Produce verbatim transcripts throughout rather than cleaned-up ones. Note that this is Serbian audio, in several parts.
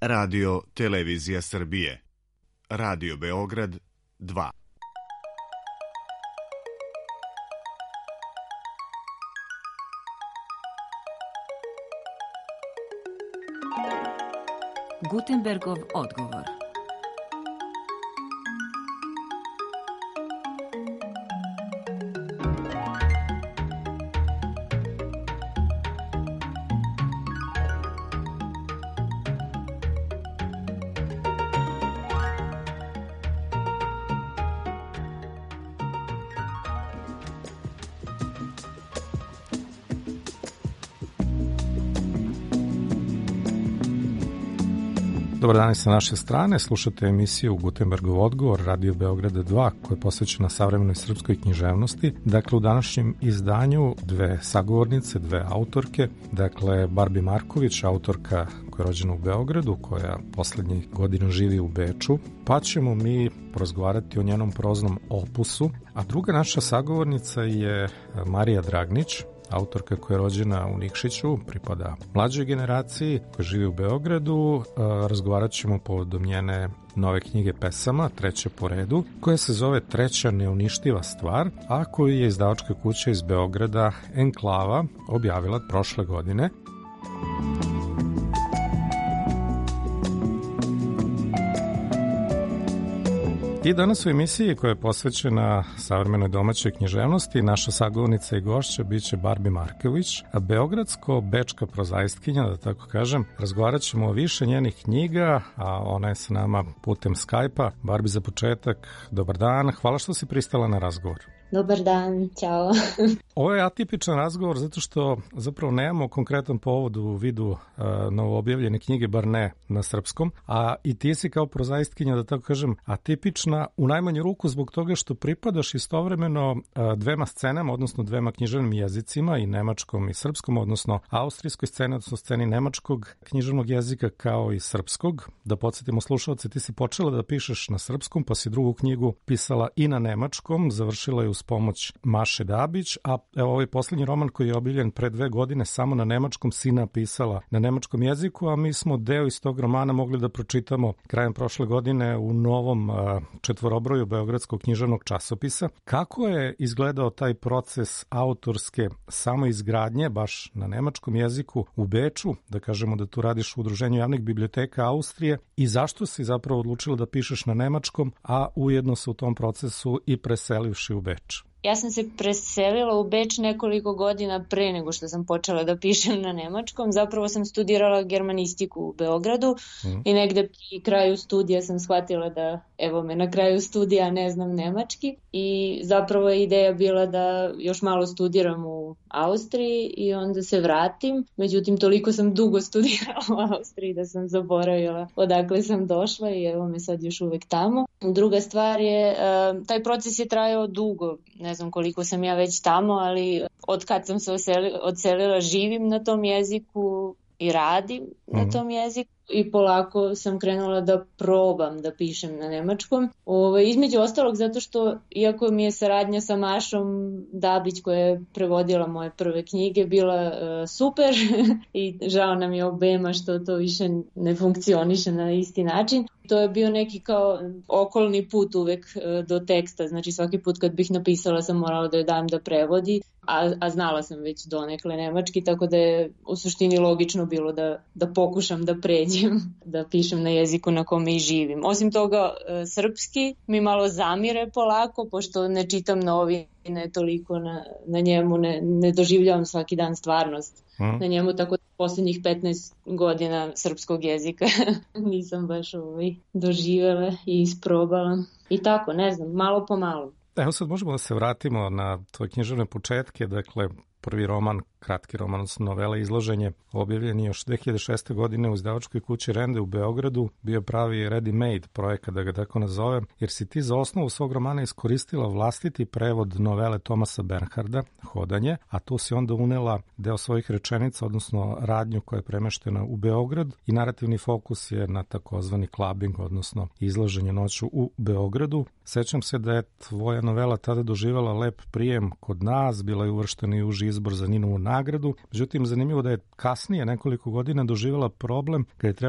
Radio Televizija Srbije. Radio Beograd dva. Gutenbergov odgovor. Dobar dan i sa naše strane, slušate emisiju Gutenbergov odgovor Radio Beograda dva koja je posvećena savremenoj srpskoj književnosti. Dakle, u današnjem izdanju dve sagovornice, dve autorke, dakle Barbi Marković, autorka koja je rođena u Beogradu, koja poslednjih godina živi u Beču, pa ćemo mi porazgovarati o njenom proznom opusu, a druga naša sagovornica je Marija Dragnić, autorka koja je rođena u Nikšiću, pripada mlađoj generaciji, koja živi u Beogradu. Razgovarat ćemo povodom njene nove knjige pesama, treće po redu, koja se zove Treća neuništiva stvar, a koju je izdavačka kuća iz Beograda Enklava objavila prošle godine. I danas u emisiji koja je posvećena savremenoj domaćoj književnosti, naša sagovornica i gošća biće Barbi Marković, a beogradsko-bečka prozaistkinja, da tako kažem. Razgovarat ćemo o više njenih knjiga, a ona je sa nama putem Skype-a. Barbi, za početak, dobar dan, hvala što si pristala na razgovor. Dobar dan, ćao. Ovo je atipičan razgovor zato što zapravo nemamo konkretan povod u vidu uh, novoobjavljene knjige, bar ne na srpskom, a i ti si kao prozaistkinja, da tako kažem, atipična u najmanju ruku zbog toga što pripadaš istovremeno uh, dvema scenama, odnosno dvema književnim jezicima, i nemačkom i srpskom, odnosno austrijskoj sceni, odnosno sceni nemačkog književnog jezika kao i srpskog. Da podsjetimo slušalce, ti si počela da pišeš na srpskom, pa si drugu knjigu pisala i na nemačkom, završila je uz pomoć Maše Dabić, a evo ovaj poslednji roman koji je objavljen pre dve godine samo na nemačkom si napisala na nemačkom jeziku, a mi smo deo iz tog romana mogli da pročitamo krajem prošle godine u novom a, četvorobroju Beogradskog književnog časopisa. Kako je izgledao taj proces autorske samoizgradnje baš na nemačkom jeziku u Beču, da kažemo da tu radiš u Udruženju javnih biblioteka Austrije, i zašto si zapravo odlučila da pišeš na nemačkom, a ujedno se u tom procesu i preselivši u Beč? Ja sam se preselila u Beč nekoliko godina pre nego što sam počela da pišem na nemačkom. Zapravo sam studirala germanistiku u Beogradu mm. i negde pri kraju studija sam shvatila da evo me na kraju studija ne znam nemački, i zapravo je ideja bila da još malo studiram u Austriji i onda se vratim. Međutim, toliko sam dugo studirala u Austriji da sam zaboravila odakle sam došla i evo me sad još uvek tamo. Druga stvar je, taj proces je trajao dugo, ne znam koliko sam ja već tamo, ali od kad sam se oselila, odselila živim na tom jeziku i radim mm. na tom jeziku. I polako sam krenula da probam da pišem na nemačkom. Ove, između ostalog zato što, iako mi je saradnja sa Mašom Dabić, koja je prevodila moje prve knjige, bila uh, super i žao nam je obema što to više ne funkcioniše na isti način. To je bio neki kao okolni put uvek uh, do teksta. Znači svaki put kad bih napisala sam morala da joj dam da prevodi, a, a znala sam već donekle nemački, tako da je u suštini logično bilo da, da pokušam da pređem, da pišem na jeziku na kome i živim. Osim toga, srpski mi malo zamire polako, pošto ne čitam novine toliko na, na njemu, ne, ne doživljavam svaki dan stvarnost mm. na njemu, tako da poslednjih petnaest godina srpskog jezika nisam baš ovaj, doživjela i isprobala. I tako, ne znam, malo po malo. Evo sad možemo da se vratimo na tvoje književne početke, dakle prvi roman, kratki roman, odnosno novela Izloženje, objavljen je još dve hiljade šeste. godine u izdavačkoj kući Rende u Beogradu, bio pravi ready-made projekat, da ga tako nazovem, jer si ti za osnovu svog romana iskoristila vlastiti prevod novele Tomasa Bernharda, Hodanje, a tu si onda unela deo svojih rečenica, odnosno radnju koja je premeštena u Beograd, i narativni fokus je na takozvani clubbing, odnosno izlaženje noću u Beogradu. Sećam se da je tvoja novela tada doživala lep prijem kod nas, bila je uvrštena i uži izbor za Ninovu nagradu. Međutim, zanimljivo da je kasnije nekoliko godina doživjela problem kad je trebalo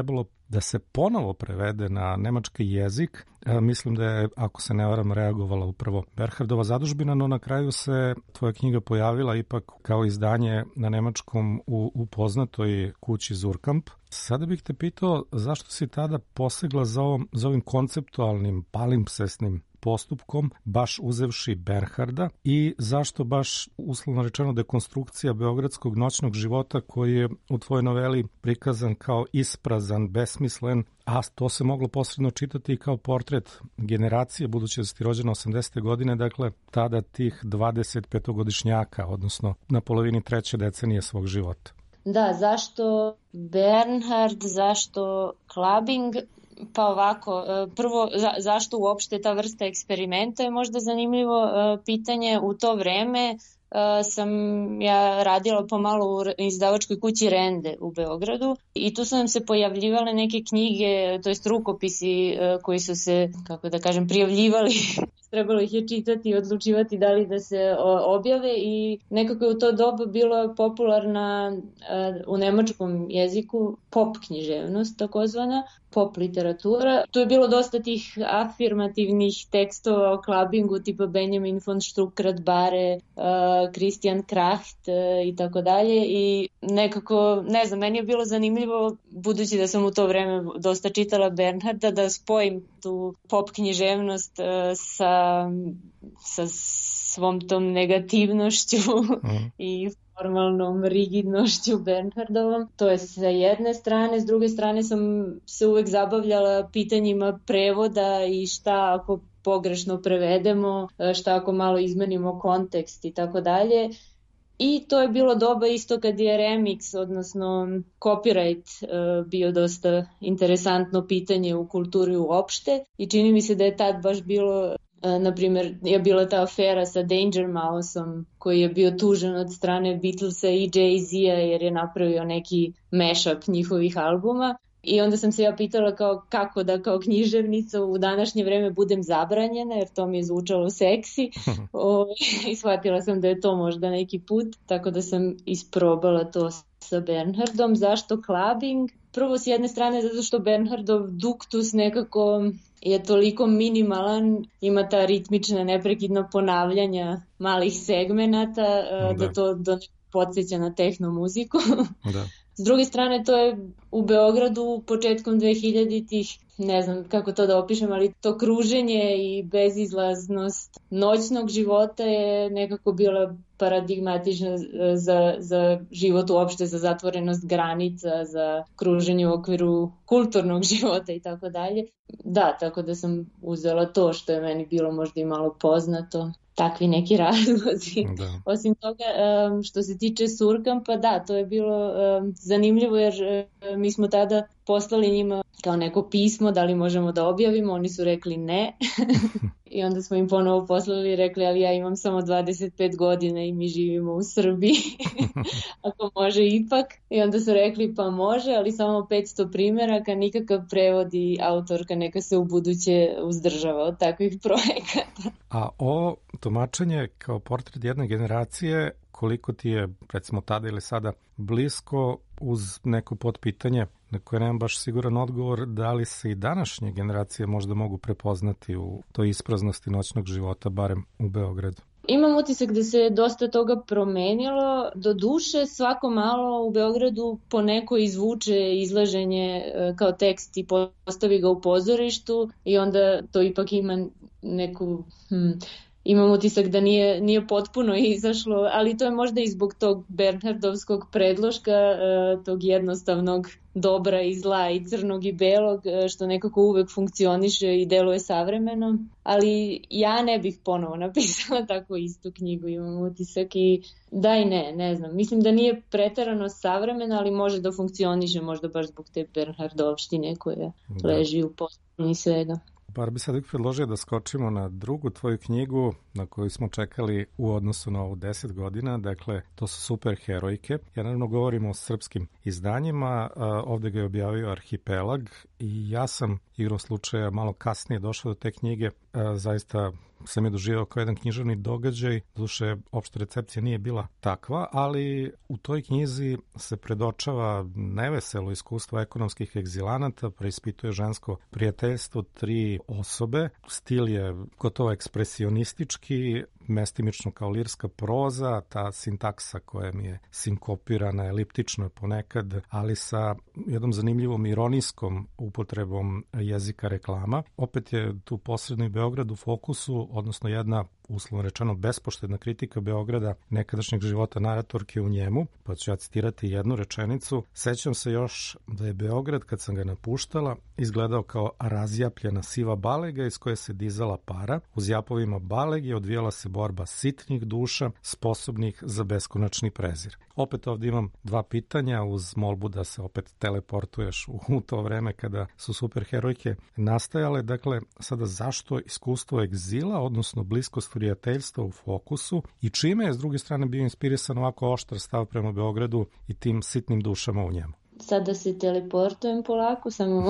da se ponovo prevede na nemački jezik. Mislim da je, ako se ne varam, reagovala upravo Bernhardova zadužbina, no na kraju se tvoja knjiga pojavila ipak kao izdanje na nemačkom u, u poznatoj kući Suhrkamp. Sada bih te pitao zašto si tada posegla za, ovom, za ovim konceptualnim, palimpsestnim postupkom, baš uzevši Bernharda, i zašto baš, uslovno rečeno, dekonstrukcija beogradskog noćnog života koji je u tvojoj noveli prikazan kao isprazan, besmislen, a to se moglo posredno čitati i kao portret generacije, budući da si ti rođena osamdesete godine, dakle tada tih dvadeset petogodišnjaka, odnosno na polovini treće decenije svog života. Da, zašto Bernhard, zašto clubbing? Pa ovako, prvo, za, zašto uopšte ta vrsta eksperimenta je možda zanimljivo pitanje. U to vreme sam ja radila pomalo u izdavačkoj kući Rende u Beogradu i tu su nam se pojavljivale neke knjige, to jest rukopisi koji su se, kako da kažem, prijavljivali. Trebalo ih je čitati i odlučivati da li da se objave i nekako je u to doba bila popularna u nemačkom jeziku pop književnost, takozvana pop literatura. Tu je bilo dosta tih afirmativnih tekstova o klabingu tipa Benjamin von Stuckrad-Barre, Christian Kracht i tako dalje i nekako, ne znam, meni je bilo zanimljivo, budući da sam u to vreme dosta čitala Bernharda, da spojim tu pop književnost sa sa svom tom negativnošću mm. i formalnom rigidnošću Bernhardovom. To je sa jedne strane, s druge strane sam se uvek zabavljala pitanjima prevoda i šta ako pogrešno prevedemo, šta ako malo izmenimo kontekst i tako dalje. I to je bilo doba isto kad je remix, odnosno copyright bio dosta interesantno pitanje u kulturi uopšte i čini mi se da je tad baš bilo, na primjer, je bila ta afera sa Danger Mouseom koji je bio tužen od strane Beatlesa i Jay-Z-a jer je napravio neki mashup njihovih albuma. I onda sam se ja pitala kao kako da kao književnica u današnje vreme budem zabranjena, jer to mi je zvučalo seksi. O, i shvatila sam da je to možda neki put, tako da sam isprobala to sa Bernhardom. Zašto clubbing? Prvo, s jedne strane, zato što Bernhardov duktus nekako je toliko minimalan, ima ta ritmična neprekidna ponavljanja malih segmenata, da, da to do podsjeća na tehno muziku. Da. S druge strane, to je u Beogradu početkom dvehiljaditih, ne znam kako to da opišem, ali to kruženje i bezizlaznost noćnog života je nekako bila paradigmatična za, za život uopšte, za zatvorenost granica, za kruženje u okviru kulturnog života i tako dalje. Da, tako da sam uzela to što je meni bilo možda i malo poznato. Takvi neki razlozi. Da. Osim toga, što se tiče Suhrkampa, da, to je bilo zanimljivo jer mi smo tada poslali njima kao neko pismo da li možemo da objavimo, oni su rekli ne i onda smo im ponovo poslali i rekli ali ja imam samo dvadeset pet godina i mi živimo u Srbiji, ako može ipak. I onda su rekli pa može, ali samo petsto primjeraka, nikakav prevod i autorka neka se u buduće uzdržava od takvih projekata. A ovo tumačenje kao portret jedne generacije, koliko ti je, recimo tada ili sada, blisko uz neko potpitanje na koje nemam baš siguran odgovor, da li se i današnje generacije možda mogu prepoznati u toj ispraznosti noćnog života, barem u Beogradu? Imam utisak da se dosta toga promenilo. Do duše, svako malo u Beogradu po neko izvuče izlaženje kao tekst i postavi ga u pozorištu i onda to ipak ima neku... Hmm, imam utisak da nije, nije potpuno izašlo, ali to je možda i zbog tog Bernhardovskog predloška, tog jednostavnog dobra i zla i crnog i belog, što nekako uvek funkcioniše i deluje savremeno. Ali ja ne bih ponovo napisala tako istu knjigu, imam utisak i da i ne, ne znam. Mislim da nije preterano savremena, ali može da funkcioniše možda baš zbog te Bernhardovštine koja da. leži u pozadini svega. Bar bi sad uvijek predložio da skočimo na drugu tvoju knjigu na koju smo čekali u odnosu na ovu deset godina, dakle to su Superherojke. Ja naravno govorim o srpskim izdanjima, ovde ga je objavio Arhipelag i ja sam igrom slučaja malo kasnije došao do te knjige, zaista sam je doživao kao jedan književni događaj, duše opšta recepcija nije bila takva, ali u toj knjizi se predočava neveselo iskustvo ekonomskih egzilanata, preispituje žensko prijateljstvo tri osobe, stil je gotovo ekspresionistički, mestimično kao lirska proza, ta sintaksa koja mi je sinkopirana, eliptično ponekad, ali sa jednom zanimljivom ironijskom upotrebom jezika reklama. Opet je tu posredno i Beograd u fokusu, odnosno jedna uslovno rečeno bespoštedna kritika Beograda, nekadašnjeg života naratorke u njemu, pa ću ja citirati jednu rečenicu. Sećam se još da je Beograd, kad sam ga napuštala, izgledao kao razjapljena siva balega iz koje se dizala para. Uz japovima balege odvijala se borba sitnih duša, sposobnih za beskonačni prezir. Opet ovdje imam dva pitanja uz molbu da se opet teleportuješ u to vreme kada su superherojke nastajale. Dakle, sada zašto iskustvo egzila, odnosno bliskost prijateljstva u fokusu i čime je s druge strane bio inspirisan ovako oštar stav prema Beogradu i tim sitnim dušama u njemu? Sada se teleportujem polako, samo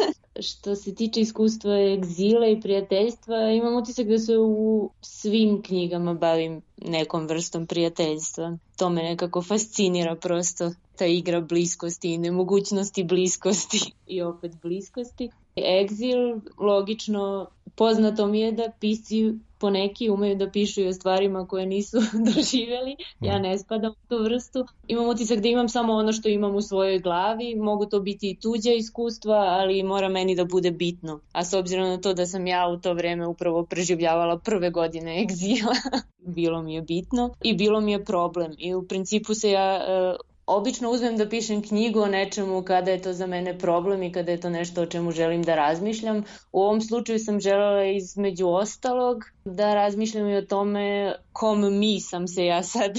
što se tiče iskustva egzila i prijateljstva, imam utisak da se u svim knjigama bavim nekom vrstom prijateljstva. To me nekako fascinira prosto, ta igra bliskosti i nemogućnosti bliskosti i opet bliskosti. Egzil, logično, poznato mi je da pisci poneki umeju da pišu i o stvarima koje nisu doživjeli. Ja ne spadam u tu vrstu. Imam utisak da imam samo ono što imam u svojoj glavi. Mogu to biti i tuđa iskustva, ali mora meni da bude bitno. A s obzirom na to da sam ja u to vreme upravo preživljavala prve godine egzila, bilo mi je bitno i bilo mi je problem. I u principu se ja... Obično uzmem da pišem knjigu o nečemu kada je to za mene problem i kada je to nešto o čemu želim da razmišljam. U ovom slučaju sam želela između ostalog da razmišljam i o tome kom mi sam se ja sad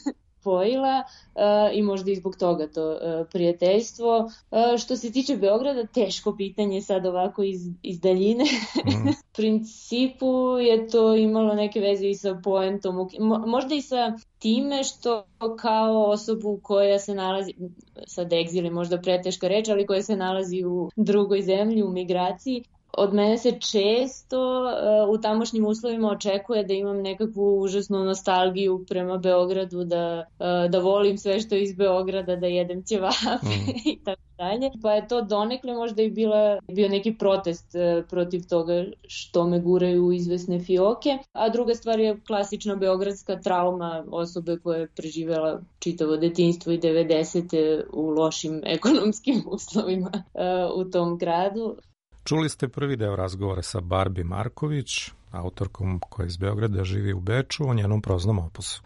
spojila uh, i možda i zbog toga to uh, prijateljstvo. Uh, što se tiče Beograda, teško pitanje sad ovako iz, iz daljine. Mm. U principu je to imalo neke veze i sa poentom, mo, možda i sa time što kao osobu koja se nalazi, sad egzil je možda preteška reč, ali koja se nalazi u drugoj zemlji, u migraciji, od mene se često uh, u tamošnjim uslovima očekuje da imam nekakvu užasnu nostalgiju prema Beogradu, da, uh, da volim sve što je iz Beograda, da jedem ćevape mm. i tako dalje. Pa je to donekle možda i bila, bio neki protest uh, protiv toga što me guraju u izvesne fioke. A druga stvar je klasična beogradska trauma osobe koja je preživjela čitavo detinjstvo i devedesete u lošim ekonomskim uslovima uh, u tom gradu. Čuli ste prvi deo razgovora sa Barbi Marković, autorkom koja iz Beograda živi u Beču, o njenom proznom opusu.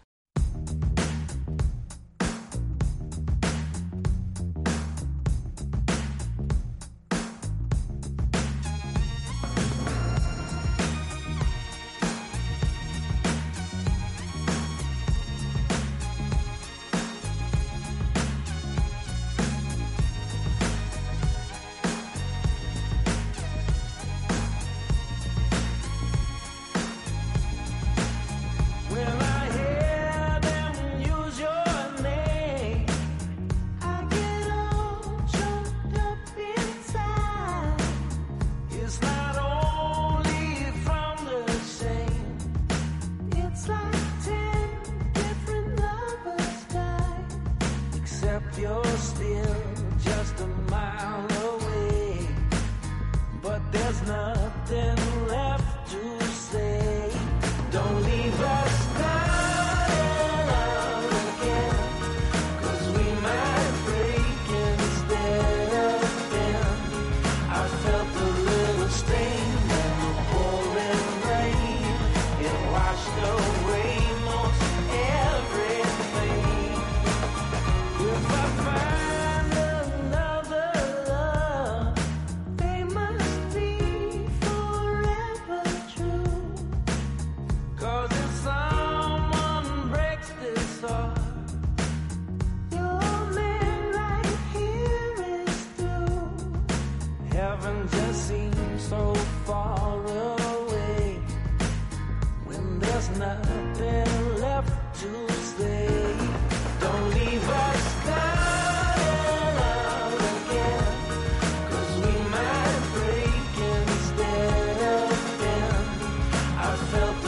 I felt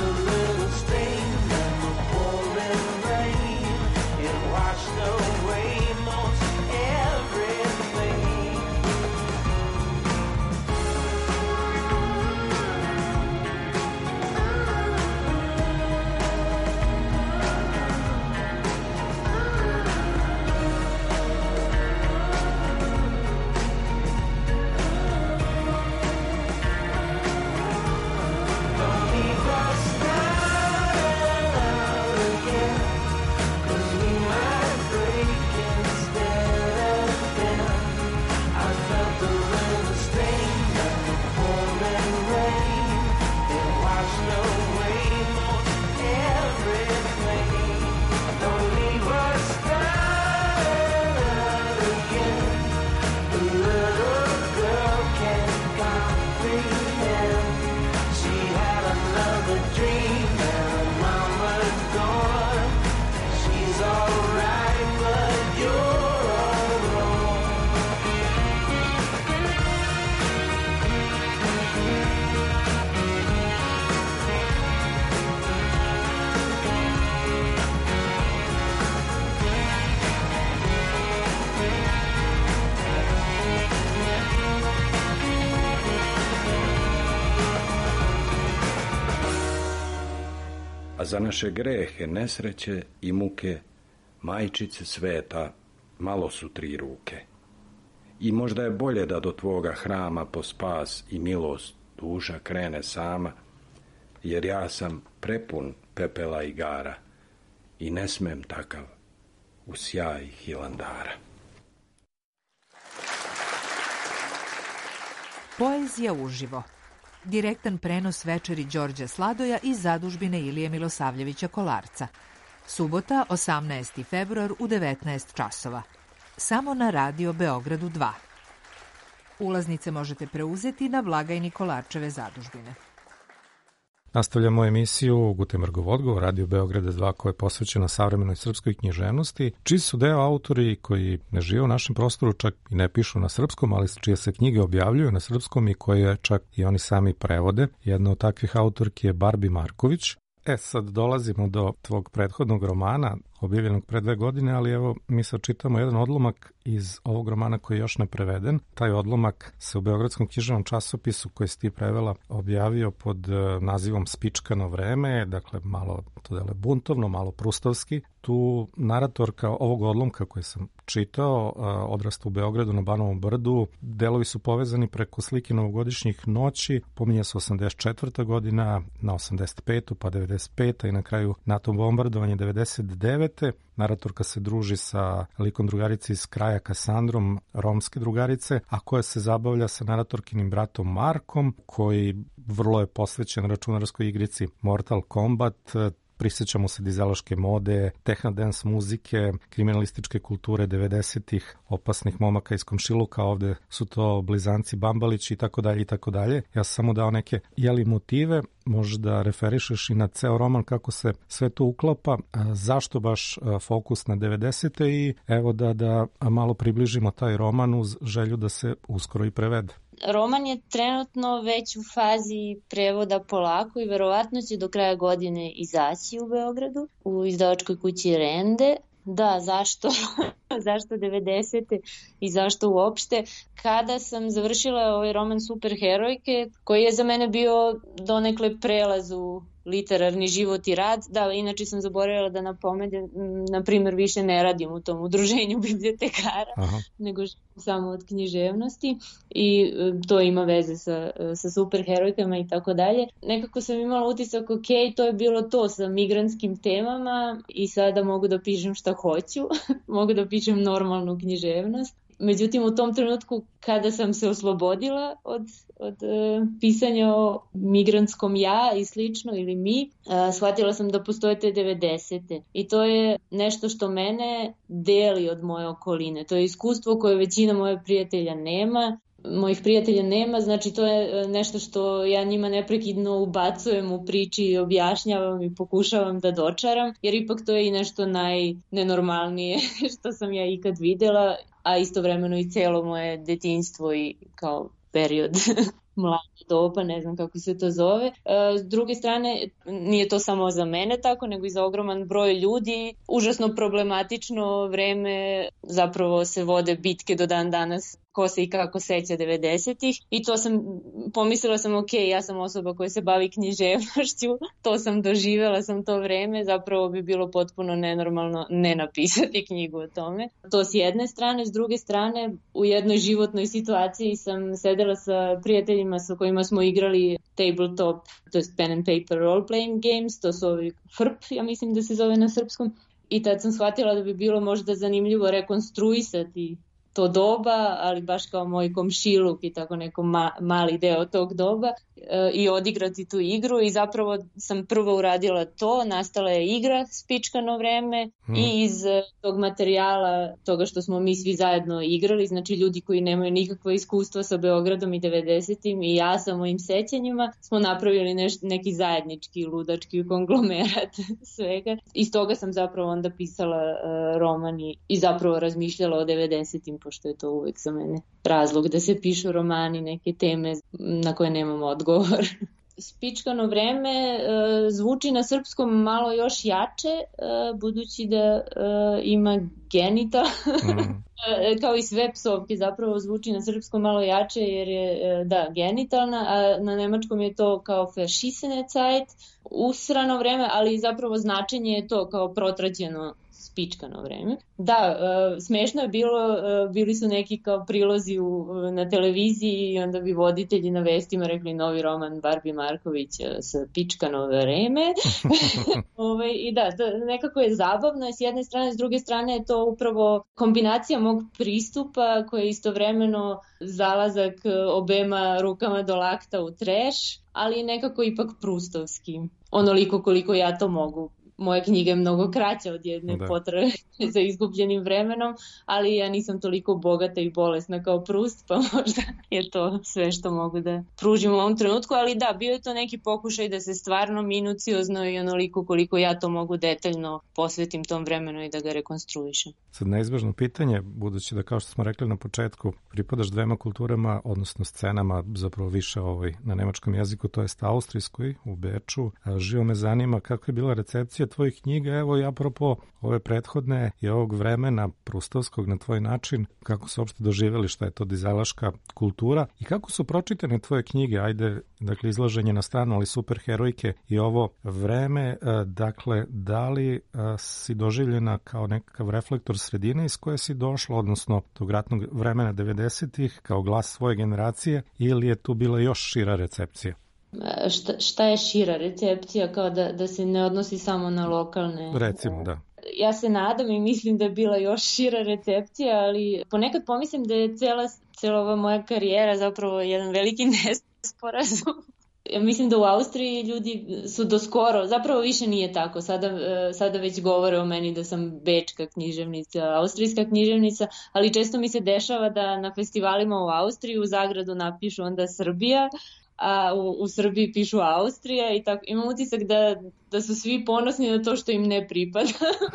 za naše grehe, nesreće i muke, majčice sveta, malo su tri ruke. I možda je bolje da do tvoga hrama po spas i milost duša krene sama, jer ja sam prepun pepela i gara i ne smem takav u sjaj Hilandara. Poezija uživo. Direktan prenos večeri Đorđa Sladoja iz zadužbine Ilije Milosavljevića Kolarca. Subota, osamnaesti februar u devetnaest časova. Samo na Radio Beogradu dva. Ulaznice možete preuzeti na blagajni Kolarčeve zadužbine. Nastavljamo emisiju Gutenbergov odgovor Radio Beograda dva koja je posvećena savremenoj srpskoj književnosti, čiji su deo autori koji ne žive u našem prostoru, čak i ne pišu na srpskom, ali čije se knjige objavljuju na srpskom i koje čak i oni sami prevode. Jedna od takvih autorki je Barbi Marković. E, sad dolazimo do tvog prethodnog romana, objavljenog pre dve godine, ali evo mi sad čitamo jedan odlomak iz ovog romana koji je još ne preveden. Taj odlomak se u Beogradskom književnom časopisu koji si ti prevela objavio pod nazivom Spičkano vreme, dakle malo to dele buntovno, malo prustovski. Tu naratorka ovog odlomka koji sam čitao, odrasta u Beogradu na Banovom brdu, delovi su povezani preko slike novogodišnjih noći, pominje se osamdeset četvrta godina, na osamdeset petu pa devedeset peta i na kraju NATO bombardovanje devedeset devete. Naratorka se druži sa likom drugarice iz kraja Kasandrom, romske drugarice, a koja se zabavlja sa naratorkinim bratom Markom, koji vrlo je posvećen računarskoj igrici Mortal Kombat. Prisjećamo se dizelaške mode, techno-dance muzike, kriminalističke kulture devedesetih, opasnih momaka iz komšiluka, ovde su to blizanci Bambalić i tako dalje i tako dalje. Ja sam samo dao neke jeli motive, možda referišeš i na ceo roman kako se sve to uklapa, zašto baš fokus na devedesete i evo da, da malo približimo taj roman uz želju da se uskoro i prevede. Roman je trenutno već u fazi prevoda polako i verovatno će do kraja godine izaći u Beogradu, u izdavačkoj kući Rende. Da, zašto? Zašto devedesete i zašto uopšte? Kada sam završila ovaj roman Superherojke, koji je za mene bio donekle prelaz u literarni život i rad. Da, inače sam zaboravila da napomenem, na primjer, više ne radim u tom udruženju bibliotekara, Aha. nego samo od književnosti i to ima veze sa, sa superherojkama i tako dalje. Nekako sam imala utisak, ok, to je bilo to sa migrantskim temama i sada mogu da pišem šta hoću, mogu da pišem normalnu književnost. Međutim, u tom trenutku kada sam se oslobodila od, od uh, pisanja o migrantskom ja i slično ili mi, uh, shvatila sam da postoje te devedesete. I to je nešto što mene deli od moje okoline. To je iskustvo koje većina moje prijatelja nema. Mojih prijatelja nema, znači to je nešto što ja njima neprekidno ubacujem u priči i objašnjavam i pokušavam da dočaram, jer ipak to je i nešto najnenormalnije što sam ja ikad videla, a istovremeno i celo moje detinjstvo i kao period mlada doba, ne znam kako se to zove. S druge strane, nije to samo za mene tako, nego i za ogroman broj ljudi. Užasno problematično vreme, zapravo se vode bitke do dan danas ko se i kako seća devedesetih i to sam, pomislila sam, ok, ja sam osoba koja se bavi književnošću, to sam doživjela sam to vreme, zapravo bi bilo potpuno nenormalno ne napisati knjigu o tome. To s jedne strane, s druge strane, u jednoj životnoj situaciji sam sedela sa prijateljima sa kojima smo igrali tabletop, to je pen and paper role playing games, to su ovi F R P, ja mislim da se zove na srpskom, i tad sam shvatila da bi bilo možda zanimljivo rekonstruisati to doba, ali baš kao moj komšiluk i tako neko ma, mali deo tog doba e, i odigrati tu igru i zapravo sam prvo uradila to, nastala je igra Spičkano vreme hmm. i iz tog materijala, toga što smo mi svi zajedno igrali, znači ljudi koji nemaju nikakvo iskustvo sa Beogradom i devedesetim i ja sa mojim sećanjima, smo napravili neš, neki zajednički ludački konglomerat svega. Iz toga sam zapravo onda pisala uh, roman i, i zapravo razmišljala o devedesetim, pošto je to uvek za mene razlog da se pišu romani, neke teme na koje nemam odgovor. Spičkano vreme e, zvuči na srpskom malo još jače, e, budući da e, ima genita, mm. e, kao i sve psovke zapravo zvuči na srpskom malo jače jer je, e, da, genitalna, a na nemačkom je to kao verschissene Zeit, usrano vreme, ali zapravo značenje je to kao protrađeno spičkano vreme. Da, e, smešno je bilo, e, bili su neki kao prilozi u, na televiziji i onda bi voditelji na vestima rekli novi roman Barbie Marković sa pičkano vreme. Ove, I da, da, nekako je zabavno s jedne strane, s druge strane je to upravo kombinacija mog pristupa koji je istovremeno zalazak obema rukama do lakta u treš, ali nekako ipak prustovski. Onoliko koliko ja to mogu. Moja knjiga je mnogo kraća od jedne da. potrage za izgubljenim vremenom, ali ja nisam toliko bogata i bolesna kao Prust, pa možda je to sve što mogu da pružim u ovom trenutku, ali da, bio je to neki pokušaj da se stvarno minuciozno i onoliko koliko ja to mogu detaljno posvetim tom vremenu i da ga rekonstruišem. Sad neizbežno pitanje, budući da kao što smo rekli na početku, pripadaš dvema kulturama, odnosno scenama, zapravo više ovoj na nemačkom jeziku, to jest austrijskoj u Beču. Živo me zanima kako je bila recepcija tvojih knjiga, evo i apropo ove prethodne i ovog vremena prustovskog na tvoj način, kako su uopšte doživjeli šta je to dizajlaška kultura i kako su pročitane tvoje knjige, ajde, dakle, izlaženje na stranu, ali superherojke i ovo vreme, dakle, da li si doživljena kao nekakav reflektor sredine iz koje si došla, odnosno tog ratnog vremena devedesetih, kao glas svoje generacije, ili je tu bila još šira recepcija? Šta, šta je šira recepcija, kao da, da se ne odnosi samo na lokalne... Recimo, da. Ja se nadam i mislim da je bila još šira recepcija, ali ponekad pomislim da je cela, cela ova moja karijera zapravo jedan veliki nesporazum. Ja mislim da u Austriji ljudi su doskoro, zapravo više nije tako, sada, sada već govore o meni da sam bečka književnica, austrijska književnica, ali često mi se dešava da na festivalima u Austriji u zagradu napišu onda Srbija, a u, u Srbiji pišu Austrija i tako. Imam utisak da, da su svi ponosni na to što im ne pripada.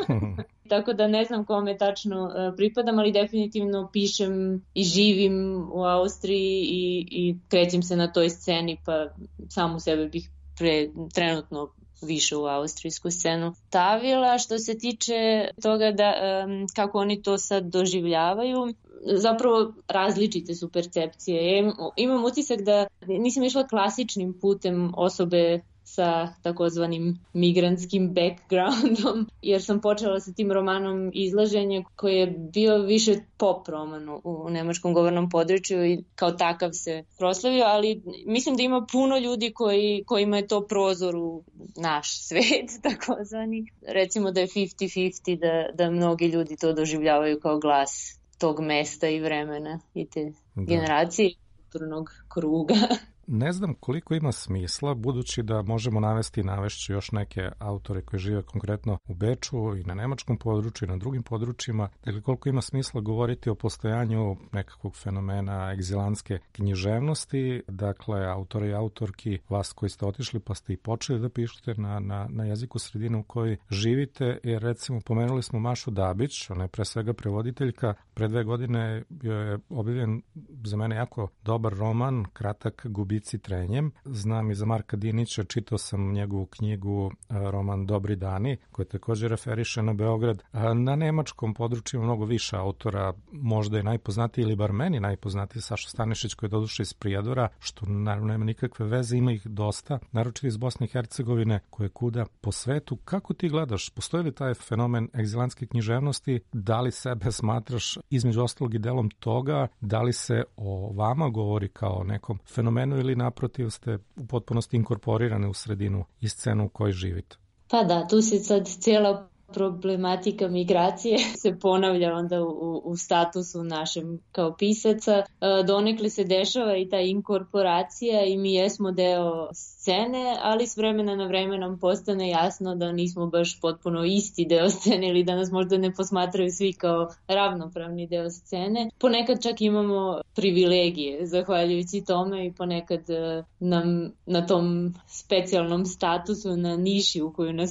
Tako da ne znam kome tačno uh, pripadam, ali definitivno pišem i živim u Austriji i, i krećem se na toj sceni, pa samu sebe bih pre, trenutno više u austrijsku scenu stavila. Što se tiče toga da um, kako oni to sad doživljavaju, zapravo različite su percepcije. Ja imam utisak da nisam išla klasičnim putem osobe sa takozvanim migrantskim backgroundom, jer sam počela sa tim romanom Izlaženje, koji je bio više pop roman u nemačkom govornom području i kao takav se proslavio, ali mislim da ima puno ljudi koji, kojima je to prozor u naš svet, takozvani. Recimo da je pedeset pedeset, da, da mnogi ljudi to doživljavaju kao glas tog mesta i vremena i te da. generacije kulturnog kruga. Ne znam koliko ima smisla, budući da možemo navesti i navešću još neke autore koji žive konkretno u Beču i na nemačkom području i na drugim područjima, dakle koliko ima smisla govoriti o postojanju nekakvog fenomena egzilantske književnosti, dakle autore i autorki, vas koji ste otišli pa ste i počeli da pišete na, na, na jeziku sredine u kojoj živite, jer recimo pomenuli smo Mašu Dabić, ona je pre svega prevoditeljka, pre dve godine je objavljen za mene jako dobar roman, kratak, Gubici trenjem. Znam i za Marka Dinića, čitao sam njegovu knjigu, roman Dobri dani, koji također referiše na Beograd. Na nemačkom području ima mnogo više autora, možda je najpoznatiji ili bar meni najpoznatiji Saša Stanišić, koji je doduše iz Prijedora, što naravno nema nikakve veze, ima ih dosta, naročito iz Bosne i Hercegovine, koje kuda po svetu. Kako ti gledaš? Postoji li taj fenomen egzilantske književnosti? Da li sebe smatraš između ostalog i delom toga? Da li se o vama govori kao nekom fenomenu ili naprotiv ste u potpunosti inkorporirane u sredinu i scenu u kojoj živite? Pa da, tu se sad cijela problematika migracije se ponavlja onda u, u statusu našem kao pisaca. Donekle se dešava i ta inkorporacija i mi jesmo deo scene, ali s vremena na vreme nam postane jasno da nismo baš potpuno isti deo scene ili da nas možda ne posmatraju svi kao ravnopravni deo scene. Ponekad čak imamo privilegije zahvaljujući tome i ponekad nam na tom specijalnom statusu, na niši u koju nas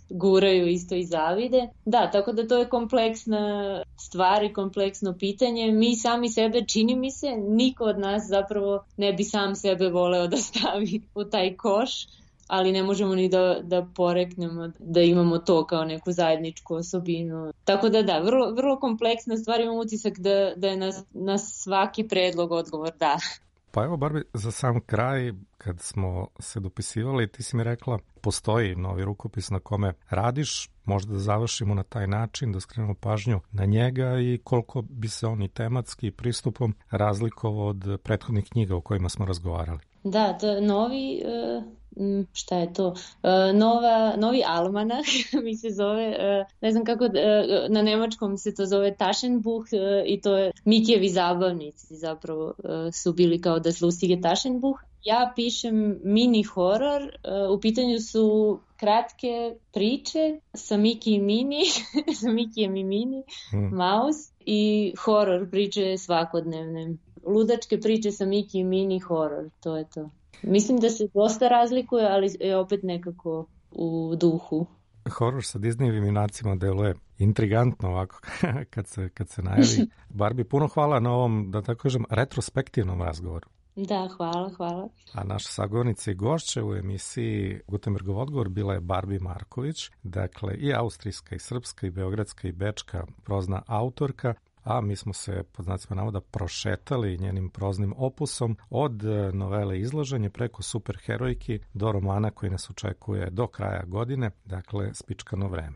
guraju isto i zavide. Da, tako da to je kompleksna stvar i kompleksno pitanje. Mi sami sebe, čini mi se, niko od nas zapravo ne bi sam sebe voleo da stavi u taj koš, ali ne možemo ni da, da poreknemo da imamo to kao neku zajedničku osobinu. Tako da da, vrlo, vrlo kompleksna stvar, imam utisak da, da je na, na svaki predlog odgovor da. Pa evo, Barbi, za sam kraj, kad smo se dopisivali, ti si mi rekla, postoji novi rukopis na kome radiš, možda da završimo na taj način, da skrenemo pažnju na njega i koliko bi se on i tematski pristupom razlikovao od prethodnih knjiga o kojima smo razgovarali. Da, to novi, šta je to, Nova, novi almanah mi se zove, ne znam kako, na nemačkom se to zove Taschenbuch i to je Mikijevi zabavnici zapravo su bili kao das lustige Taschenbuch. Ja pišem mini horor, u pitanju su kratke priče sa Miki i Mini, sa Mikijem i Mini, hmm. Maus i horor priče svakodnevne. Ludačke priče sa Miki i Mini, horor, to je to. Mislim da se dosta razlikuje, ali je opet nekako u duhu. Horor sa Disneyevim junacima deluje intrigantno ovako kad se, kad se najavi. Barbie, puno hvala na ovom, da tako kažem, retrospektivnom razgovoru. Da, hvala, hvala. A naša sagovornica i gošća u emisiji Gutenbergov odgovor bila je Barbie Marković, dakle i austrijska i srpska i beogradska i bečka prozna autorka, a mi smo se, pod znacima navoda, prošetali njenim proznim opusom od novele Izlaženje preko superherojki do romana koji nas očekuje do kraja godine, dakle Spičkano vreme.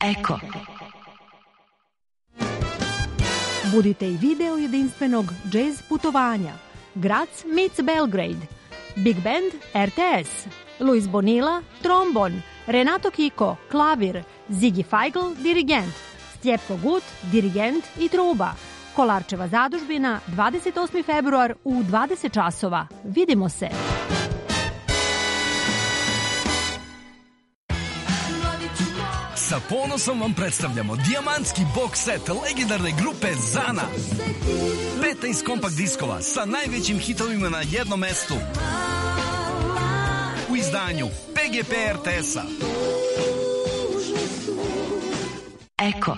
Eko. Budite i video jedinstvenog jazz putovanja. Graz meets Belgrade. Big Band R T S. Luis Bonilla, trombon. Renato Kiko, klavir. Ziggy Feigl, dirigent. Stjepko Gut, dirigent i truba. Kolarčeva zadužbina, dvadeset osmi februar u dvadeset časova. Vidimo se! Sa ponosom vam predstavljamo dijamantski box set legendarne grupe Zana. petnaest kompakt diskova sa najvećim hitovima na jednom mestu. U izdanju P G P R T S-a. Eko.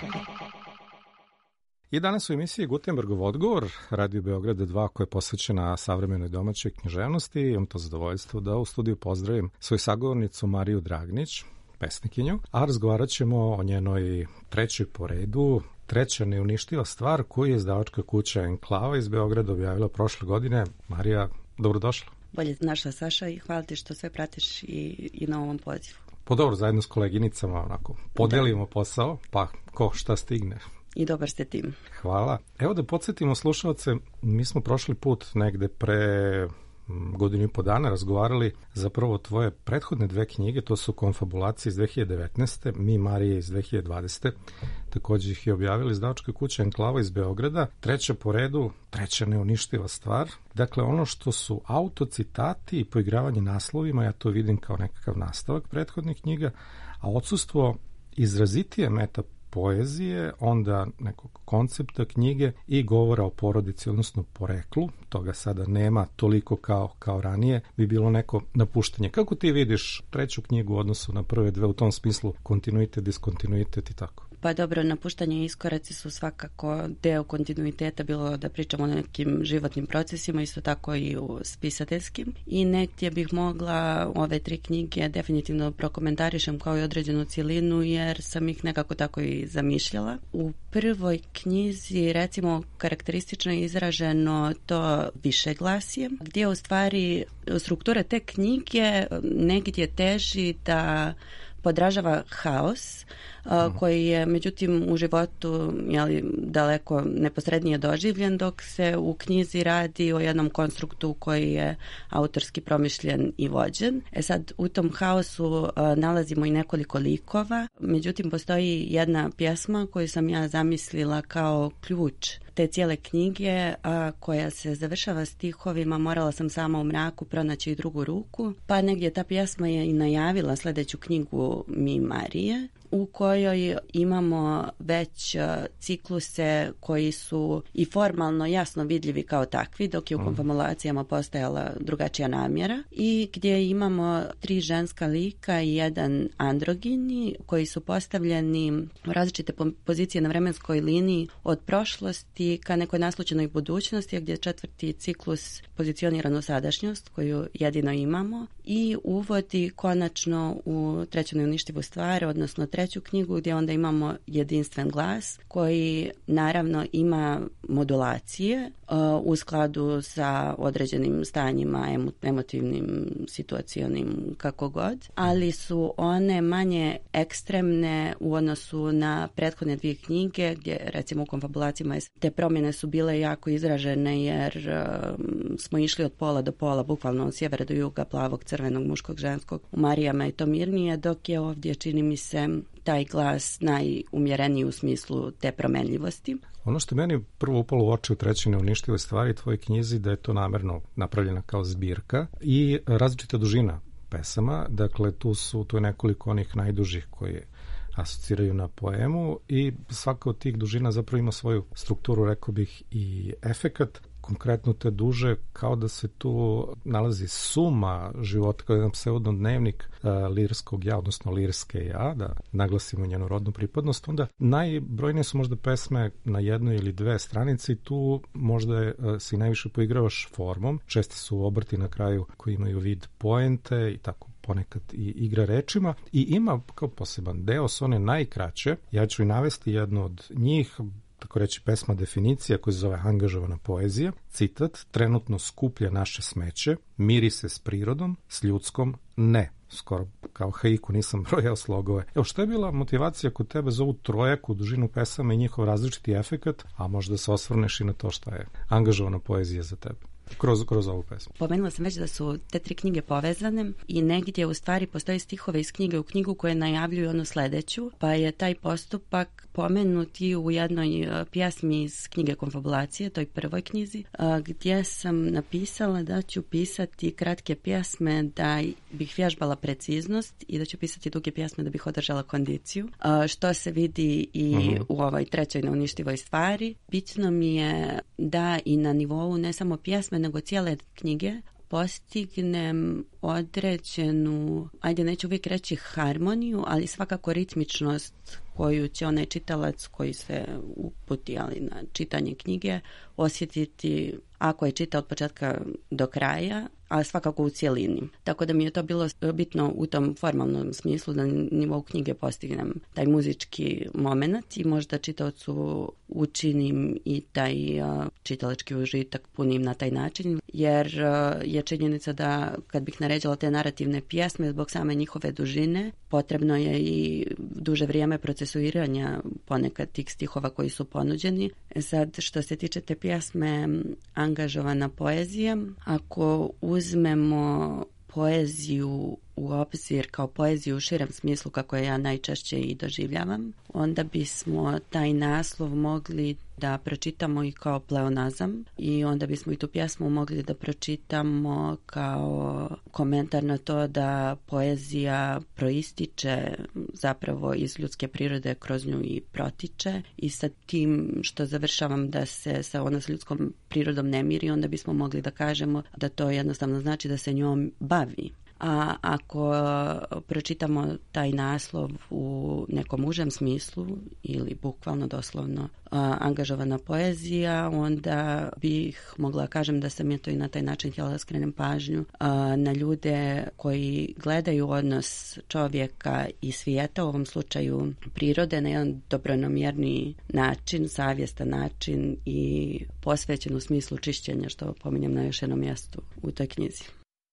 I danas u emisiji Gutenbergov odgovor, Radio Beograda dva, koja je posvećena savremenoj domaćoj književnosti. Imam to zadovoljstvo da u studiju pozdravim svoju sagovornicu Mariju Dragnić, pesnikinju, a razgovarat ćemo o njenoj trećoj po redu, treća neuništiva stvar, koju je izdavačka kuća Enklava iz Beograda objavila prošle godine. Marija, dobrodošla. Bolje našla, Saša, i hvala ti što sve pratiš i, i na ovom pozivu. Po dobro, zajedno s koleginicama onako podelimo da. posao, pa ko šta stigne. I dobar ste tim. Hvala. Evo da podsjetimo slušalce, mi smo prošli put negde pre godinu i po dana razgovarali zapravo tvoje prethodne dve knjige, to su Konfabulacije iz dve hiljade devetnaeste, Mi Marije iz dve hiljade dvadesete. Također ih je objavili izdavačka kuća Enklava iz Beograda. Treća po redu, treća neuništiva stvar. Dakle, ono što su autocitati i poigravanje naslovima, ja to vidim kao nekakav nastavak prethodnih knjiga, a odsustvo izrazitije meta poezije, onda nekog koncepta knjige i govora o porodici, odnosno poreklu, toga sada nema toliko kao, kao ranije, bi bilo neko napuštanje. Kako ti vidiš treću knjigu u odnosu na prve dve u tom smislu, kontinuitet, diskontinuitet i tako? Pa dobro, napuštanje i iskoraci su svakako deo kontinuiteta, bilo da pričamo o nekim životnim procesima, isto tako i u spisateljskim. I negdje bih mogla ove tri knjige definitivno prokomentarišem kao i određenu cjelinu, jer sam ih nekako tako i zamišljala. U prvoj knjizi, recimo, karakteristično je izraženo to višeglasje, gdje u stvari struktura te knjige negdje teži da podražava haos, uh, koji je međutim u životu jeli, daleko neposrednije doživljen, dok se u knjizi radi o jednom konstruktu koji je autorski promišljen i vođen. E sad, u tom haosu uh, nalazimo i nekoliko likova, međutim postoji jedna pjesma koju sam ja zamislila kao ključ te cijele knjige, a, koja se završava stihovima Morala sam sama u mraku pronaći i drugu ruku, pa negdje ta pjesma je i najavila sljedeću knjigu Mi Marije, u kojoj imamo već cikluse koji su i formalno jasno vidljivi kao takvi, dok je u konfabulacijama postojala drugačija namjera, i gdje imamo tri ženska lika i jedan androgini koji su postavljeni u različite pozicije na vremenskoj liniji od prošlosti ka nekoj naslučenoj budućnosti, gdje je četvrti ciklus pozicioniran u sadašnjost koju jedino imamo i uvodi konačno u treću neuništivu stvar, odnosno treću knjigu, gdje onda imamo jedinstven glas koji naravno ima modulacije uh, u skladu sa određenim stanjima, emo, emotivnim, situacionim, kako god, ali su one manje ekstremne u odnosu na prethodne dvije knjige, gdje recimo u konfabulacijama te promjene su bile jako izražene, jer uh, smo išli od pola do pola, bukvalno od sjevera do juga, plavog, crvenog, muškog, ženskog. U Marijama je to mirnije, dok je ovdje, čini mi se, taj glas najumjereniji u smislu te promenljivosti. Ono što meni prvo upalo u oči u trećoj neuništivoj stvari tvojoj knjizi, da je to namerno napravljena kao zbirka i različita dužina pesama. Dakle, tu su tu je nekoliko onih najdužih koje asociraju na poemu i svaka od tih dužina zapravo ima svoju strukturu, rekao bih, i efekat. Konkretno te duže, kao da se tu nalazi suma života, kao jedan pseudodnevnik uh, lirskog ja, odnosno lirske ja, da naglasimo njenu rodnu pripadnost. Onda najbrojnije su možda pesme na jednoj ili dve stranice i tu možda je, uh, si najviše poigravaš formom. Česti su obrti na kraju koji imaju vid poente i tako ponekad i igra rečima i ima kao poseban deo, su one najkraće. Ja ću i navesti jednu od njih, tako reći pesma definicija koja se zove Angažovana poezija. Citat: trenutno skuplja naše smeće, miri se s prirodom, s ljudskom ne. skoro kao haiku, nisam brojao slogove. Evo, šta je bila motivacija kod tebe za ovu trojaku, dužinu pesama i njihov različiti efekat, a možda se osvrneš i na to šta je angažovana poezija za tebe? Kroz, kroz ovu pesmu. Pomenula sam već da su te tri knjige povezane i negdje u stvari postoji stihove iz knjige u knjigu koje najavljuju onu sledeću, pa je taj postupak pomenut i u jednoj pjesmi iz knjige Konfabulacije, toj prvoj knjizi, gdje sam napisala da ću pisati kratke pjesme da bih vježbala preciznost i da ću pisati duge pjesme da bih održala kondiciju, što se vidi i uh-huh. u ovoj trećoj neuništivoj stvari. Bitno mi je da i na nivou ne samo pjesme nego cijele knjige postignem određenu, ajde neću uvijek reći harmoniju, ali svakako ritmičnost koju će onaj čitalac koji se uputi ali na čitanje knjige osjetiti ako je čita od početka do kraja, a svakako u cijelini. Tako da mi je to bilo bitno u tom formalnom smislu da na nivou knjige postignem taj muzički moment i možda čitaocu učinim i taj uh, čitalački užitak punim na taj način, jer uh, je činjenica da kad bih naređala te narativne pjesme zbog same njihove dužine, potrebno je i duže vrijeme procesuiranja ponekad tih stihova koji su ponuđeni. Sad, što se tiče te pjesme angažovana poezija, ako uzmemo poeziju u obzir kao poeziju u širem smislu kako je ja najčešće i doživljavam, onda bismo taj naslov mogli da pročitamo i kao pleonazam i onda bismo i tu pjesmu mogli da pročitamo kao komentar na to da poezija proističe zapravo iz ljudske prirode, kroz nju i protiče i sa tim što završavam da se sa ona s ljudskom prirodom ne miri, onda bismo mogli da kažemo da to jednostavno znači da se njom bavi. A ako pročitamo taj naslov u nekom užem smislu ili bukvalno doslovno a, angažovana poezija, onda bih mogla kažem da sam je to i na taj način htjela da skrenem pažnju a, na ljude koji gledaju odnos čovjeka i svijeta, u ovom slučaju prirode, na jedan dobronamjerni način, savjestan način i posvećen u smislu čišćenja, što pominjem na još jednom mjestu u toj knjizi.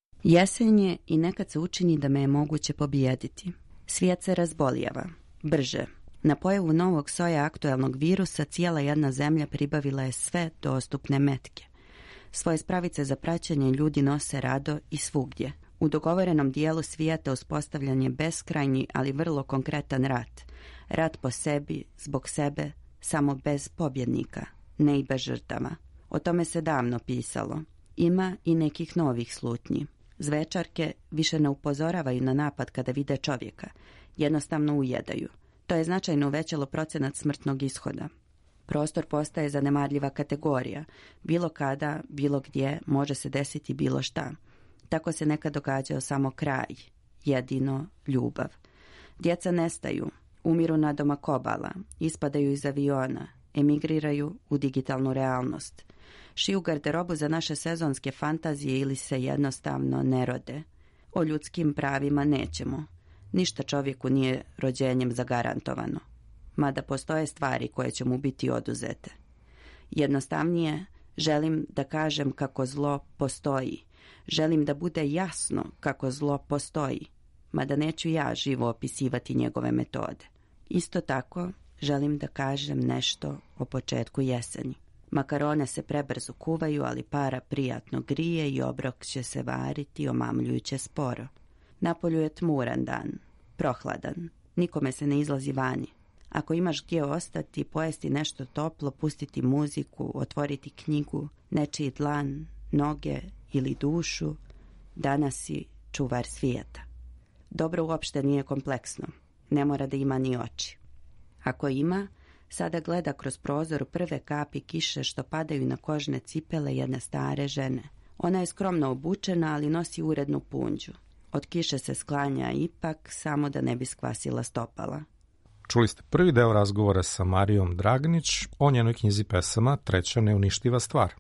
Jesen je i nekad se učini da me je moguće pobijediti. Svijet se razbolijeva. Brže. Na pojavu novog soja aktuelnog virusa cijela jedna zemlja pribavila je sve dostupne metke. Svoje spravice za praćenje ljudi nose rado i svugdje. U dogovorenom dijelu svijeta uspostavljan je beskrajni, ali vrlo konkretan rat. Rat po sebi, zbog sebe, samo bez pobjednika, ne i bez žrtava. O tome se davno pisalo. Ima i nekih novih slutnji. Zvečarke više ne upozoravaju na napad kada vide čovjeka, jednostavno ujedaju. To je značajno uvećalo procenat smrtnog ishoda. Prostor postaje zanemarljiva kategorija. Bilo kada, bilo gdje može se desiti bilo šta. Tako se nekad događao samo kraj, jedino ljubav. Djeca nestaju, umiru na doma kobala, ispadaju iz aviona, emigriraju u digitalnu realnost. Šiju garderobu za naše sezonske fantazije ili se jednostavno ne rode. O ljudskim pravima nećemo. Ništa čovjeku nije rođenjem zagarantovano. Mada postoje stvari koje će mu biti oduzete. Jednostavnije, želim da kažem kako zlo postoji. Želim da bude jasno kako zlo postoji. Mada neću ja živo opisivati njegove metode. Isto tako, želim da kažem nešto o početku jeseni. Makarone se prebrzo kuvaju, ali para prijatno grije i obrok će se variti omamljujuće sporo. Napolju je tmuran dan, prohladan. Nikome se ne izlazi vani. Ako imaš gdje ostati, pojesti nešto toplo, pustiti muziku, otvoriti knjigu, nečiji dlan, noge ili dušu, danas si čuvar svijeta. Dobro uopšte nije kompleksno. Ne mora da ima ni oči. Ako ima, sada gleda kroz prozor prve kapi kiše što padaju na kožne cipele jedne stare žene. Ona je skromno obučena, ali nosi urednu punđu. Od kiše se sklanja ipak, samo da ne bi skvasila stopala. Čuli ste prvi deo razgovora sa Marijom Dragnić o njenoj knjizi pesama Treća neuništiva stvar.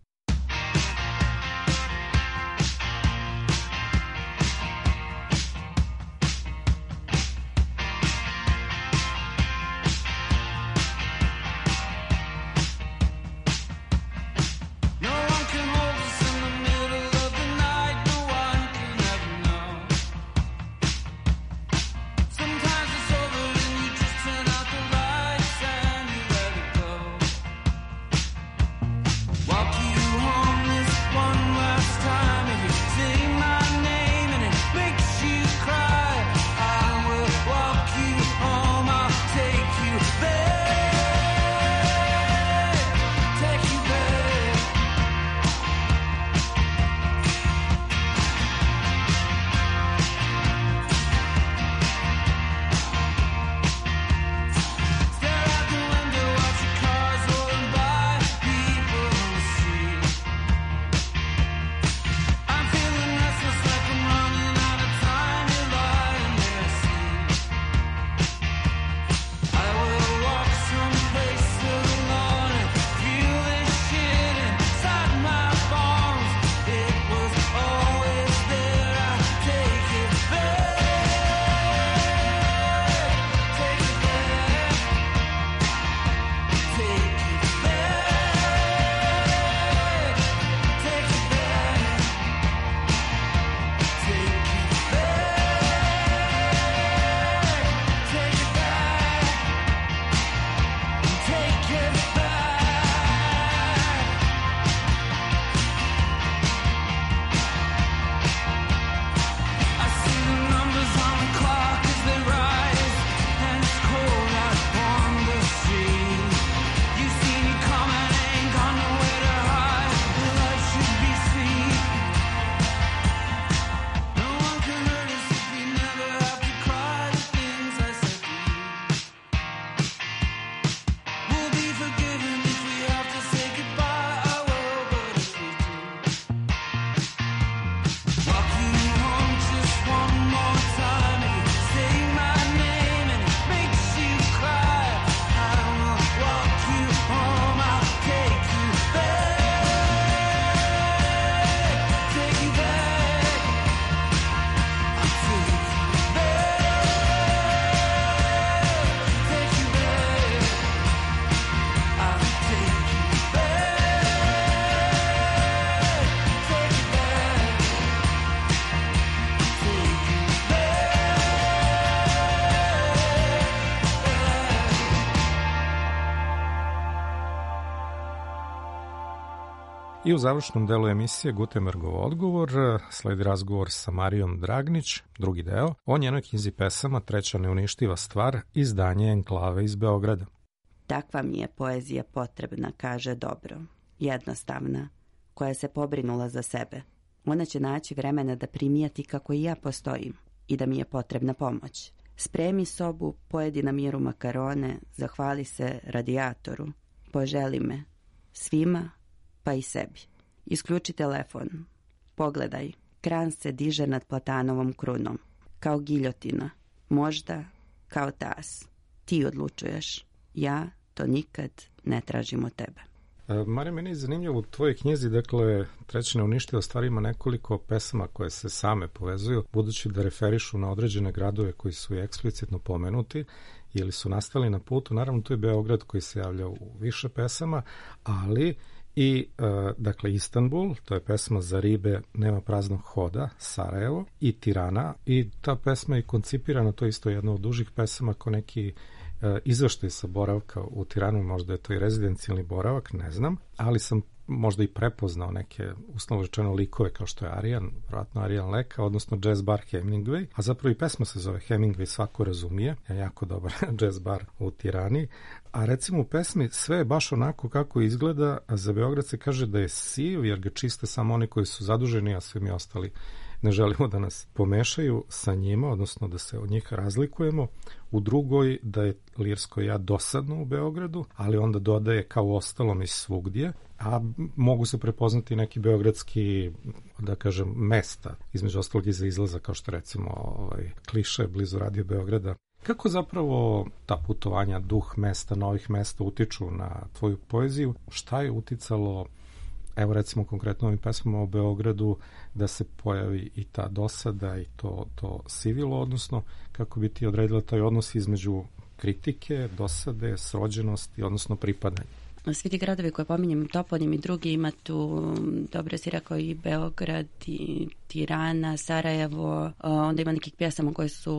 I u završnom delu emisije Gutenbergov odgovor sledi razgovor sa Marijom Dragnić, drugi deo, o njenoj knjizi pesama Treća neuništiva stvar, izdanje Enklave iz Beograda. Takva mi je poezija potrebna, kaže dobro, jednostavna, koja se pobrinula za sebe. Ona će naći vremena da primijeti kako i ja postojim i da mi je potrebna pomoć. Spremi sobu, pojedi na miru makarone, zahvali se radijatoru, poželi me, svima, pa i sebi. Isključi telefon, pogledaj, kran se diže nad platanovom krunom, kao giljotina, možda kao tas. Ti odlučuješ, ja to nikad ne tražim od tebe. Marija, meni je zanimljivo u tvojoj knjizi, dakle, Treća neuništiva stvar ima nekoliko pesama koje se same povezuju, budući da referišu na određene gradove koji su eksplicitno pomenuti ili su nastali na putu. Naravno, tu je Beograd koji se javlja u više pesama, ali i, e, dakle, Istanbul, to je pesma Za ribe nema praznog hoda, Sarajevo, i Tirana, i ta pesma je koncipirana, to je isto jedno od dužih pesama, ko neki izveštaj sa boravka u Tiranu, možda je to i rezidencijalni boravak, ne znam, ali sam možda i prepoznao neke, uslovno rečeno, likove kao što je Arijan, vjerojatno Arijan Leka, odnosno jazz bar Hemingway, a zapravo i pesma se zove Hemingway, svako razumije, je jako dobar jazz bar u Tirani, a recimo u pesmi sve je baš onako kako izgleda, a za Beograd se kaže da je siv, jer ga čiste samo oni koji su zaduženi, a svi mi ostali ne želimo da nas pomešaju sa njima, odnosno da se od njih razlikujemo. U drugoj, da je lirsko ja dosadno u Beogradu, ali onda dodaje kao ostalom i svugdje, a mogu se prepoznati neki beogradski, da kažem, mesta, između ostalog iza izlaza, kao što recimo ovaj, Kliše blizu Radio Beograda. Kako zapravo ta putovanja, duh mesta, novih mesta utiču na tvoju poeziju? Šta je uticalo, evo recimo konkretno ovim pesmama o Beogradu, da se pojavi i ta dosada i to, to sivilo, odnosno kako bi ti odredila taj odnos između kritike, dosade, srođenosti, odnosno pripadanja? Svi ti gradovi koje pominjem, toponim i drugi, ima tu, dobro si rekao, i Beograd, i Tirana, Sarajevo, onda ima nekih pjesama koje su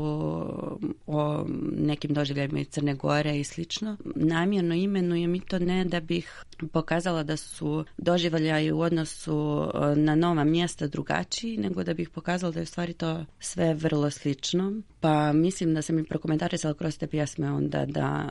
o nekim doživljajima iz Crne Gore i slično. Namjerno imenujem i to ne da bih pokazala da su doživljaji u odnosu na nova mjesta drugačiji, nego da bih pokazala da je u stvari to sve vrlo slično. Pa mislim da sam i prokomentarisala kroz te pjesme onda da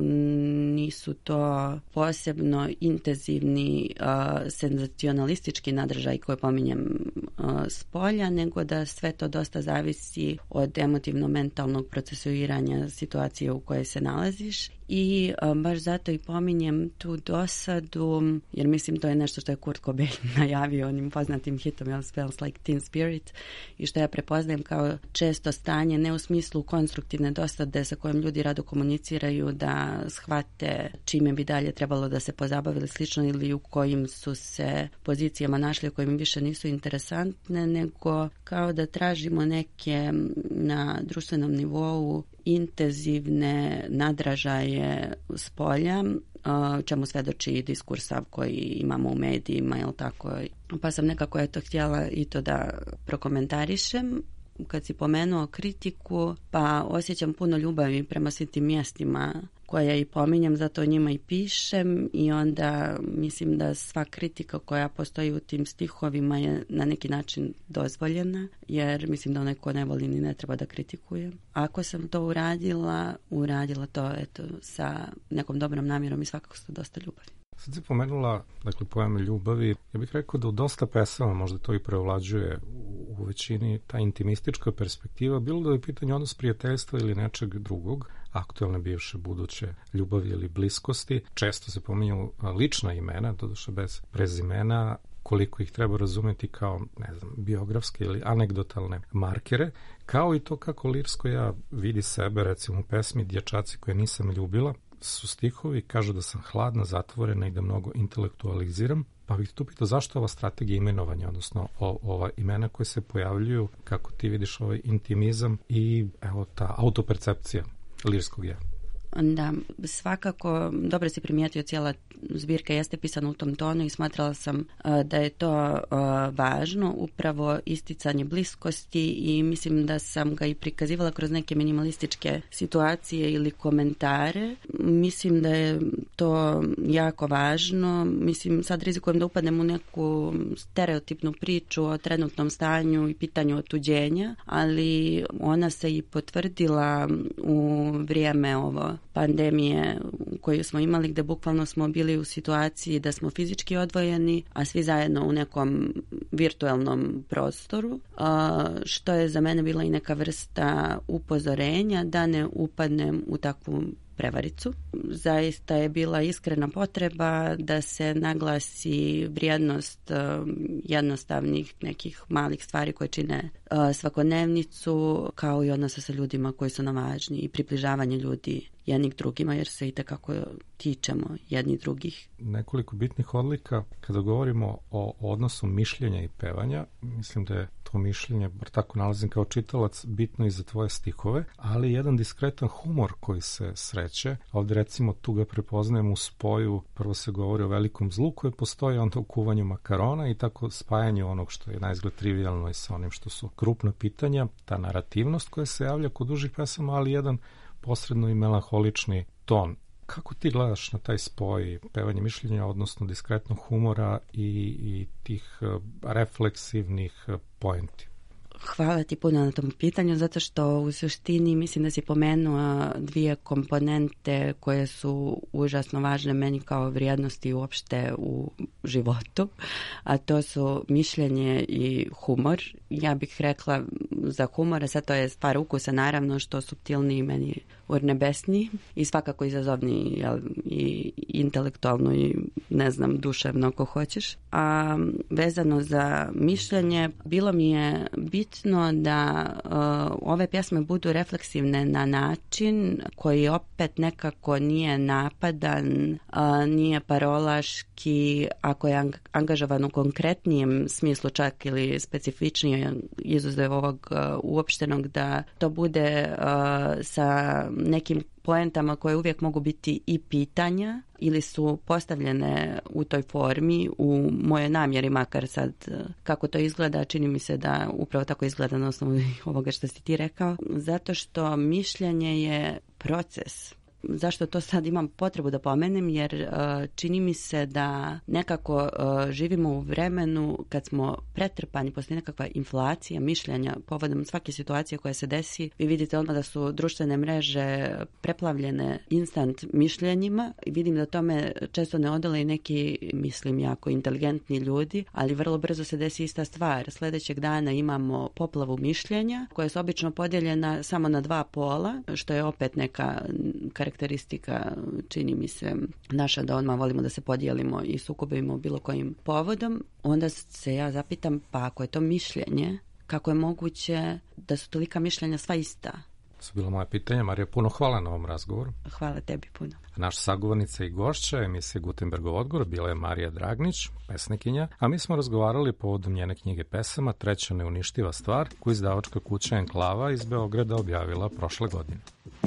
nisu to posebno intenzivni uh, senzacionalistički nadržaj koje pominjem uh, s polja, nego da sve to dosta zavisi od emotivno-mentalnog procesuiranja situacije u kojoj se nalaziš. I um, baš zato i pominjem tu dosadu, jer mislim to je nešto što je Kurt Cobain najavio onim poznatim hitom Smells Like Teen Spirit, i što ja prepoznajem kao često stanje, ne u smislu konstruktivne dosade sa kojom ljudi rado komuniciraju, da shvate čime bi dalje trebalo da se pozabavili slično ili u kojim su se pozicijama našli, u kojim više nisu interesantne, nego kao da tražimo neke na društvenom nivou intenzivne nadražaje s polja, čemu svedoči diskursav koji imamo u medijima, jel tako? Pa sam nekako eto htjela i to da prokomentarišem. Kad si pomenuo kritiku, pa osjećam puno ljubavi prema svim tim mjestima koja i pominjem, zato o njima i pišem, i onda mislim da sva kritika koja postoji u tim stihovima je na neki način dozvoljena, jer mislim da onaj ko ne voli ni ne treba da kritikuje. Ako sam to uradila, uradila to eto sa nekom dobrom namjerom i svakako su dosta ljubavi. Sad si pomenula, dakle, pojam ljubavi. Ja bih rekao da u dosta pesama možda to i prevlađuje u većini ta intimistička perspektiva, bilo da je pitanje odnos prijateljstva ili nečeg drugog, aktualne, bivše, buduće ljubavi ili bliskosti. Često se pominju lična imena, doduše bez prezimena, koliko ih treba razumeti kao, ne znam, biografske ili anegdotalne markere, kao i to kako lirsko ja vidi sebe, recimo u pesmi Dječaci koje nisam ljubila, su stihovi, kažu da sam hladna, zatvorena i da mnogo intelektualiziram. Pa bih tu pitao zašto ova strategija imenovanja, odnosno o, ova imena koje se pojavljuju, kako ti vidiš ovaj intimizam i evo ta autopercepcija lirskog ja? Da, svakako dobro si primijetio, cijela zbirka jeste pisana u tom tonu i smatrala sam uh, da je to uh, važno, upravo isticanje bliskosti i mislim da sam ga i prikazivala kroz neke minimalističke situacije ili komentare. Mislim da je to jako važno. Mislim, sad rizikujem da upadnem u neku stereotipnu priču o trenutnom stanju i pitanju otuđenja, ali ona se i potvrdila u vrijeme ovo pandemije koju smo imali, gdje bukvalno smo bili u situaciji da smo fizički odvojeni, a svi zajedno u nekom virtualnom prostoru, što je za mene bila i neka vrsta upozorenja da ne upadnem u takvu prevaricu. Zaista je bila iskrena potreba da se naglasi vrijednost jednostavnih nekih malih stvari koje čine svakodnevnicu, kao i odnosa sa ljudima koji su nam važni i približavanje ljudi jednih drugima, jer se i tekako tičemo jednih drugih. Nekoliko bitnih odlika kada govorimo o odnosu mišljenja i pevanja. Mislim da je to mišljenje, bar tako nalazim kao čitalac, bitno i za tvoje stihove, ali jedan diskretan humor koji se sreće. Ovdje recimo tu ga prepoznajemo u spoju, prvo se govori o velikom zlu koje postoji, onda u kuvanju makarona i tako spajanju onog što je naizgled trivialno i sa onim što su krupna pitanja, ta narativnost koja se javlja kod dužih pesama, ali jedan posredno i melanholični ton. Kako ti gledaš na taj spoj pevanja mišljenja, odnosno diskretnog humora i, i tih refleksivnih poenti? Hvala ti puno na tom pitanju, zato što u suštini mislim da si pomenuo dvije komponente koje su užasno važne meni kao vrijednosti uopšte u životu, a to su mišljenje i humor. Ja bih rekla za humor, sad to je stvar ukusa naravno, što suptilniji meni urnebesniji i svakako izazovniji, jel, i intelektualno i ne znam, duševno ako hoćeš. A vezano za mišljenje, bilo mi je bitno da uh, ove pjesme budu refleksivne na način koji opet nekako nije napadan, uh, nije parolaški, ako je ang- angažovan u konkretnijem smislu čak ili specifičnije izuzev ovog uh, uopštenog, da to bude uh, sa nekim poentama koje uvijek mogu biti i pitanja ili su postavljene u toj formi, u mojoj namjeri, makar sad kako to izgleda, čini mi se da upravo tako izgleda na osnovu ovoga što si ti rekao, zato što mišljenje je proces. Zašto to sad imam potrebu da pomenem? Jer uh, čini mi se da nekako uh, živimo u vremenu kad smo pretrpani, postoji nekakva inflacija mišljenja povodom svake situacije koja se desi. Vi vidite odmah da su društvene mreže preplavljene instant mišljenjima i vidim da tome često ne odole i neki, mislim, jako inteligentni ljudi, ali vrlo brzo se desi ista stvar. Sljedećeg dana imamo poplavu mišljenja koja su obično podijeljena samo na dva pola, što je opet neka karakteristika karakteristika, čini mi se, naša, da odmah volimo da se podijelimo i sukobimo bilo kojim povodom. Onda se ja zapitam, pa ako je to mišljenje, kako je moguće da su tolika mišljenja sva ista? To su bila moja pitanja. Marija, puno hvala na ovom razgovoru. Hvala tebi puno. Naša sagovornica i gošća emisije Gutenbergov odgovor bila je Marija Dragnić, pesnikinja, a mi smo razgovarali povodom njene knjige pesama Treća neuništiva stvar, koju izdavačka kuća Enklava iz Beograda objavila prošle godine.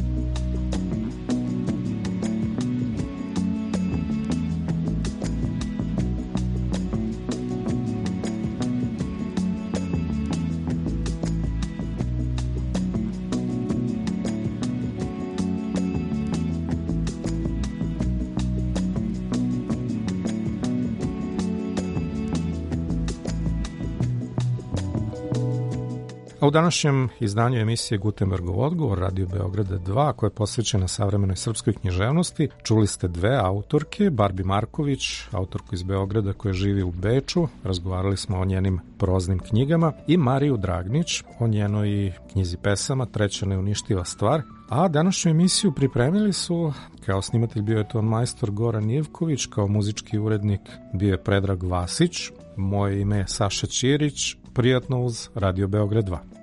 A u današnjem izdanju emisije Gutenbergov odgovor Radio Beograda dva, koja je posvećena savremenoj srpskoj književnosti, čuli ste dve autorke, Barbi Marković, autorku iz Beograda koja živi u Beču, razgovarali smo o njenim proznim knjigama, i Mariju Dragnić o njenoj knjizi pesama Treća neuništiva stvar. A današnju emisiju pripremili su, kao snimatelj bio je ton majstor Goran Ivković, kao muzički urednik bio je Predrag Vasić, moje ime je Saša Ćirić, prijatno uz Radio Beograd dva.